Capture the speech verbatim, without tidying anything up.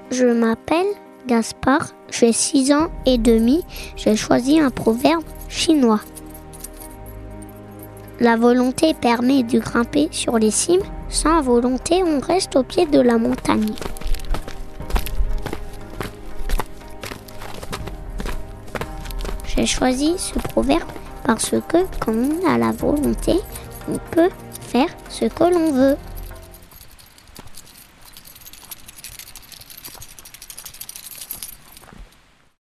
Je m'appelle Gaspard, j'ai six ans et demi. J'ai choisi un proverbe chinois. La volonté permet de grimper sur les cimes. Sans volonté, on reste au pied de la montagne. J'ai choisi ce proverbe parce que quand on a la volonté, on peut faire ce que l'on veut.